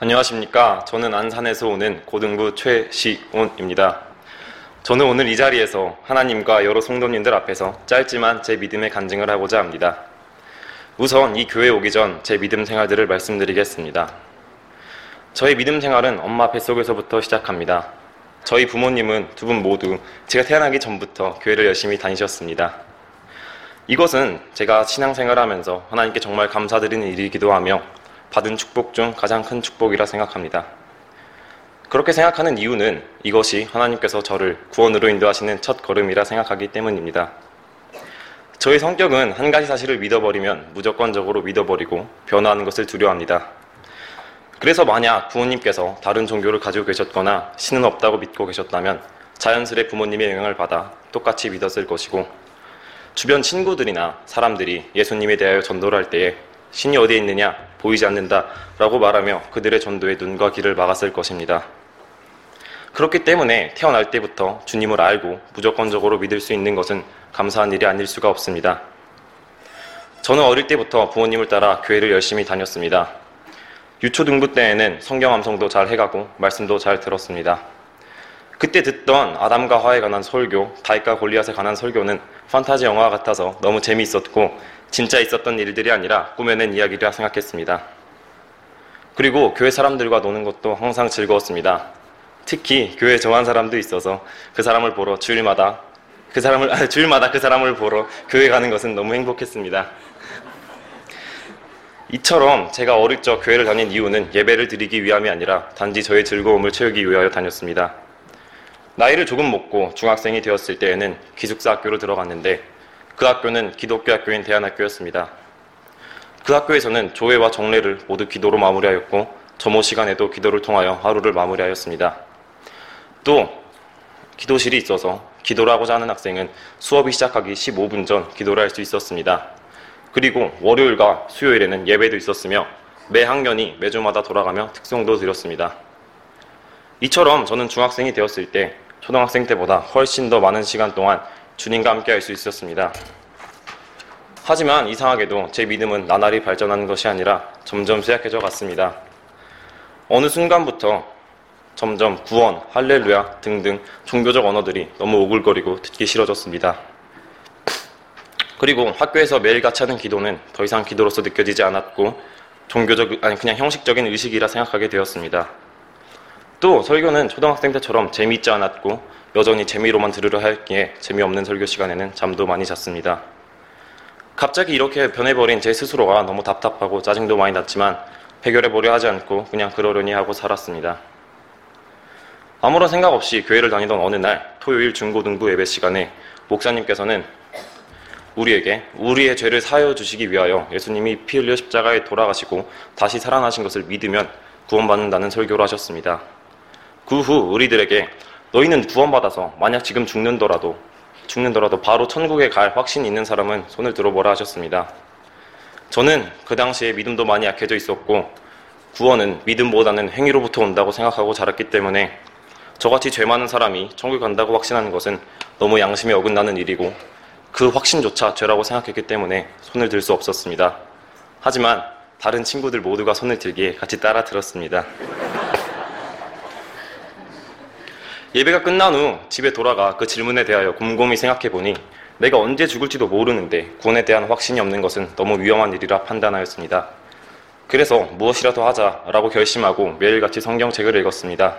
안녕하십니까. 저는 안산에서 오는 고등부 최시온입니다. 저는 오늘 이 자리에서 하나님과 여러 성도님들 앞에서 짧지만 제 믿음의 간증을 하고자 합니다. 우선 이 교회에 오기 전 제 믿음 생활들을 말씀드리겠습니다. 저의 믿음 생활은 엄마 뱃속에서부터 시작합니다. 저희 부모님은 두 분 모두 제가 태어나기 전부터 교회를 열심히 다니셨습니다. 이것은 제가 신앙생활하면서 하나님께 정말 감사드리는 일이기도 하며 받은 축복 중 가장 큰 축복이라 생각합니다. 그렇게 생각하는 이유는 이것이 하나님께서 저를 구원으로 인도하시는 첫 걸음이라 생각하기 때문입니다. 저의 성격은 한 가지 사실을 믿어버리면 무조건적으로 믿어버리고 변화하는 것을 두려워합니다. 그래서 만약 부모님께서 다른 종교를 가지고 계셨거나 신은 없다고 믿고 계셨다면 자연스레 부모님의 영향을 받아 똑같이 믿었을 것이고, 주변 친구들이나 사람들이 예수님에 대하여 전도를 할 때에 신이 어디에 있느냐, 보이지 않는다 라고 말하며 그들의 전도에 눈과 귀를 막았을 것입니다. 그렇기 때문에 태어날 때부터 주님을 알고 무조건적으로 믿을 수 있는 것은 감사한 일이 아닐 수가 없습니다. 저는 어릴 때부터 부모님을 따라 교회를 열심히 다녔습니다. 유초등부 때에는 성경 암송도 잘 해가고 말씀도 잘 들었습니다. 그때 듣던 아담과 하와에 관한 설교, 다윗과 골리앗에 관한 설교는 판타지 영화 같아서 너무 재미있었고 진짜 있었던 일들이 아니라 꾸며낸 이야기라 생각했습니다. 그리고 교회 사람들과 노는 것도 항상 즐거웠습니다. 특히 교회에 좋아하는 사람도 있어서 주일마다 그 사람을 보러 교회 가는 것은 너무 행복했습니다. 이처럼 제가 어릴 적 교회를 다닌 이유는 예배를 드리기 위함이 아니라 단지 저의 즐거움을 채우기 위하여 다녔습니다. 나이를 조금 먹고 중학생이 되었을 때에는 기숙사 학교로 들어갔는데 그 학교는 기독교 학교인 대안학교였습니다. 그 학교에서는 조회와 정례를 모두 기도로 마무리하였고 점호 시간에도 기도를 통하여 하루를 마무리하였습니다. 또 기도실이 있어서 기도를 하고자 하는 학생은 수업이 시작하기 15분 전 기도를 할 수 있었습니다. 그리고 월요일과 수요일에는 예배도 있었으며 매 학년이 매주마다 돌아가며 특송도 드렸습니다. 이처럼 저는 중학생이 되었을 때 초등학생 때보다 훨씬 더 많은 시간 동안 주님과 함께 할 수 있었습니다. 하지만 이상하게도 제 믿음은 나날이 발전하는 것이 아니라 점점 쇠약해져 갔습니다. 어느 순간부터 점점 구원, 할렐루야 등등 종교적 언어들이 너무 오글거리고 듣기 싫어졌습니다. 그리고 학교에서 매일 같이 하는 기도는 더 이상 기도로서 느껴지지 않았고 그냥 형식적인 의식이라 생각하게 되었습니다. 또 설교는 초등학생 때처럼 재미있지 않았고 여전히 재미로만 들으려 했기에 재미없는 설교 시간에는 잠도 많이 잤습니다. 갑자기 이렇게 변해버린 제 스스로가 너무 답답하고 짜증도 많이 났지만 해결해보려 하지 않고 그냥 그러려니 하고 살았습니다. 아무런 생각 없이 교회를 다니던 어느 날 토요일 중고등부 예배 시간에 목사님께서는 우리에게 우리의 죄를 사하여 주시기 위하여 예수님이 피 흘려 십자가에 돌아가시고 다시 살아나신 것을 믿으면 구원받는다는 설교를 하셨습니다. 그 후 우리들에게 너희는 구원받아서 만약 지금 죽는더라도 바로 천국에 갈 확신이 있는 사람은 손을 들어보라 하셨습니다. 저는 그 당시에 믿음도 많이 약해져 있었고 구원은 믿음보다는 행위로부터 온다고 생각하고 자랐기 때문에 저같이 죄 많은 사람이 천국 간다고 확신하는 것은 너무 양심에 어긋나는 일이고 그 확신조차 죄라고 생각했기 때문에 손을 들 수 없었습니다. 하지만 다른 친구들 모두가 손을 들기에 같이 따라 들었습니다. 예배가 끝난 후 집에 돌아가 그 질문에 대하여 곰곰이 생각해보니 내가 언제 죽을지도 모르는데 구원에 대한 확신이 없는 것은 너무 위험한 일이라 판단하였습니다. 그래서 무엇이라도 하자라고 결심하고 매일같이 성경책을 읽었습니다.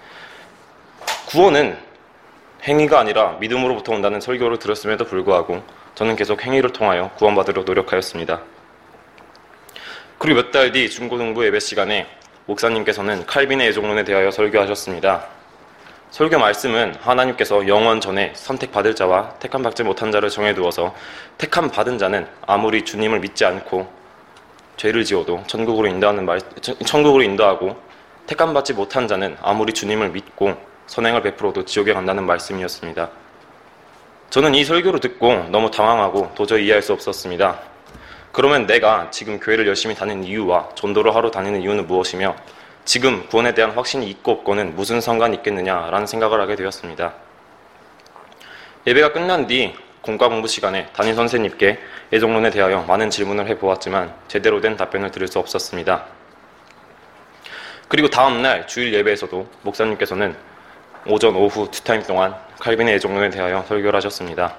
구원은 행위가 아니라 믿음으로부터 온다는 설교를 들었음에도 불구하고 저는 계속 행위를 통하여 구원받으려 노력하였습니다. 그리고 몇 달 뒤 중고등부 예배 시간에 목사님께서는 칼빈의 애종론에 대하여 설교하셨습니다. 설교 말씀은 하나님께서 영원 전에 선택받을 자와 택함받지 못한 자를 정해두어서 택함받은 자는 아무리 주님을 믿지 않고 죄를 지어도 천국으로 인도하고 택함받지 못한 자는 아무리 주님을 믿고 선행을 베풀어도 지옥에 간다는 말씀이었습니다. 저는 이 설교를 듣고 너무 당황하고 도저히 이해할 수 없었습니다. 그러면 내가 지금 교회를 열심히 다니는 이유와 전도를 하러 다니는 이유는 무엇이며 지금 구원에 대한 확신이 있고 없고는 무슨 상관이 있겠느냐라는 생각을 하게 되었습니다. 예배가 끝난 뒤 공과 공부 시간에 담임 선생님께 애종론에 대하여 많은 질문을 해보았지만 제대로 된 답변을 들을 수 없었습니다. 그리고 다음날 주일 예배에서도 목사님께서는 오전, 오후 투타임 동안 칼빈의 애종론에 대하여 설교를 하셨습니다.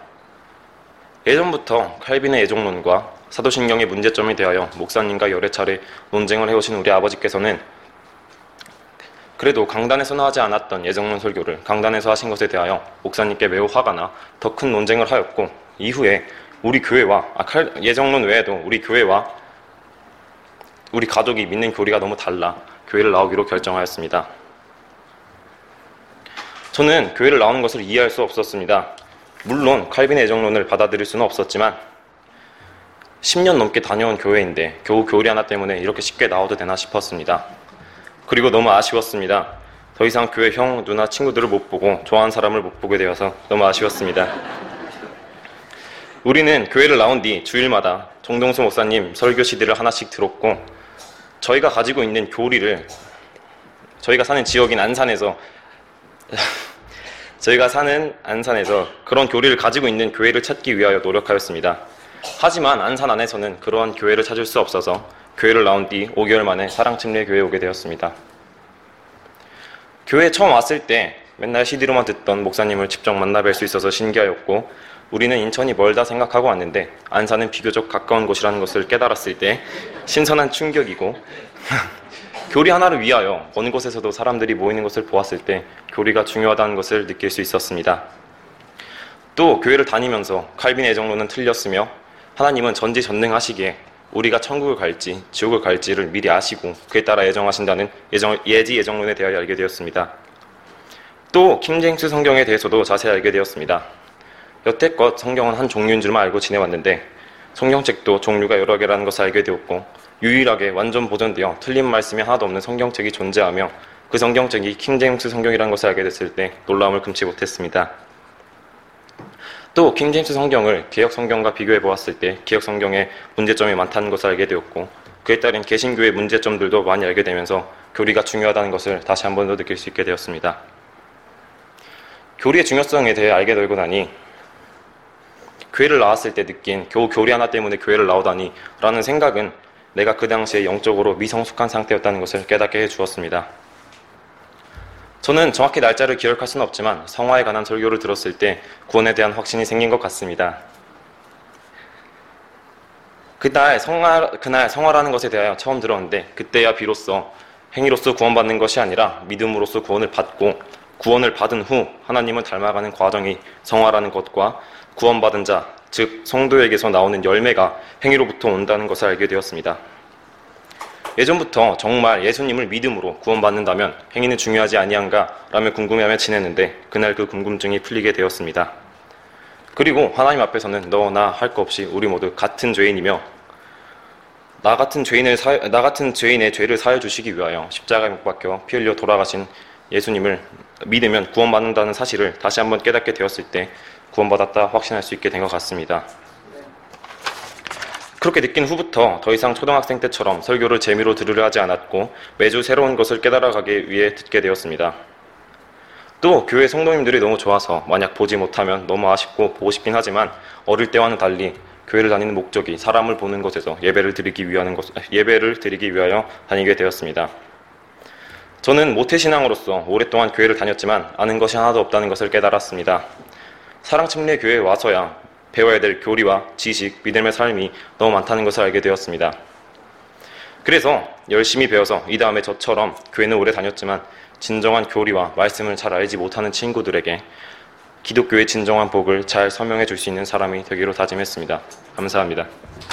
예전부터 칼빈의 애종론과 사도신경의 문제점에 대하여 목사님과 여러 차례 논쟁을 해오신 우리 아버지께서는 그래도 강단에서는 하지 않았던 애종론 설교를 강단에서 하신 것에 대하여 목사님께 매우 화가 나 더 큰 논쟁을 하였고, 이후에 우리 교회와 애종론 외에도 우리 교회와 우리 가족이 믿는 교리가 너무 달라 교회를 나오기로 결정하였습니다. 저는 교회를 나오는 것을 이해할 수 없었습니다. 물론 칼빈의 애종론을 받아들일 수는 없었지만 10년 넘게 다녀온 교회인데 겨우 교리 하나 때문에 이렇게 쉽게 나와도 되나 싶었습니다. 그리고 너무 아쉬웠습니다. 더 이상 교회 형, 누나, 친구들을 못 보고 좋아하는 사람을 못 보게 되어서 너무 아쉬웠습니다. 우리는 교회를 나온 뒤 주일마다 정동수 목사님 설교 CD를 하나씩 들었고, 저희가 가지고 있는 교리를 저희가 사는 지역인 안산에서 그런 교리를 가지고 있는 교회를 찾기 위하여 노력하였습니다. 하지만 안산 안에서는 그러한 교회를 찾을 수 없어서 교회를 나온 뒤 5개월 만에 사랑침례 교회에 오게 되었습니다. 교회에 처음 왔을 때 맨날 CD로만 듣던 목사님을 직접 만나 뵐 수 있어서 신기하였고, 우리는 인천이 멀다 생각하고 왔는데 안산은 비교적 가까운 곳이라는 것을 깨달았을 때 신선한 충격이고 교리 하나를 위하여 어느 곳에서도 사람들이 모이는 것을 보았을 때 교리가 중요하다는 것을 느낄 수 있었습니다. 또 교회를 다니면서 칼빈의 애종론은 틀렸으며 하나님은 전지전능하시기에 우리가 천국을 갈지 지옥을 갈지를 미리 아시고 그에 따라 예정하신다는 예지 애종론에 대하여 알게 되었습니다. 또 킹제임스 성경에 대해서도 자세히 알게 되었습니다. 여태껏 성경은 한 종류인 줄만 알고 지내왔는데 성경책도 종류가 여러 개라는 것을 알게 되었고, 유일하게 완전 보존되어 틀린 말씀이 하나도 없는 성경책이 존재하며 그 성경책이 킹제임스 성경이라는 것을 알게 됐을 때 놀라움을 금치 못했습니다. 또 킹제임스 성경을 개역 성경과 비교해 보았을 때 개역 성경에 문제점이 많다는 것을 알게 되었고, 그에 따른 개신교의 문제점들도 많이 알게 되면서 교리가 중요하다는 것을 다시 한 번 더 느낄 수 있게 되었습니다. 교리의 중요성에 대해 알게 되고 나니 교회를 나왔을 때 느낀 겨우 교리 하나 때문에 교회를 나오다니 라는 생각은 내가 그 당시에 영적으로 미성숙한 상태였다는 것을 깨닫게 해주었습니다. 저는 정확히 날짜를 기억할 수는 없지만 성화에 관한 설교를 들었을 때 구원에 대한 확신이 생긴 것 같습니다. 그날 성화라는 것에 대하여 처음 들었는데 그때야 비로소 행위로서 구원받는 것이 아니라 믿음으로써 구원을 받고, 구원을 받은 후 하나님을 닮아가는 과정이 성화라는 것과 구원받은 자, 즉 성도에게서 나오는 열매가 행위로부터 온다는 것을 알게 되었습니다. 예전부터 정말 예수님을 믿음으로 구원받는다면 행위는 중요하지 아니한가 라며 궁금해하며 지냈는데 그날 그 궁금증이 풀리게 되었습니다. 그리고 하나님 앞에서는 너 나 할 거 없이 우리 모두 같은 죄인이며 나 같은 죄인의 죄를 사해 주시기 위하여 십자가에 못 박혀 피 흘려 돌아가신 예수님을 믿으면 구원받는다는 사실을 다시 한번 깨닫게 되었을 때 구원받았다 확신할 수 있게 된 것 같습니다. 그렇게 느낀 후부터 더 이상 초등학생 때처럼 설교를 재미로 들으려 하지 않았고 매주 새로운 것을 깨달아가기 위해 듣게 되었습니다. 또 교회 성도님들이 너무 좋아서 만약 보지 못하면 너무 아쉽고 보고 싶긴 하지만 어릴 때와는 달리 교회를 다니는 목적이 사람을 보는 곳에서 예배를 드리기 위하여 다니게 되었습니다. 저는 모태신앙으로서 오랫동안 교회를 다녔지만 아는 것이 하나도 없다는 것을 깨달았습니다. 사랑침례 교회에 와서야 배워야 될 교리와 지식, 믿음의 삶이 너무 많다는 것을 알게 되었습니다. 그래서 열심히 배워서 이 다음에 저처럼 교회는 오래 다녔지만 진정한 교리와 말씀을 잘 알지 못하는 친구들에게 기독교의 진정한 복을 잘 설명해 줄 수 있는 사람이 되기로 다짐했습니다. 감사합니다.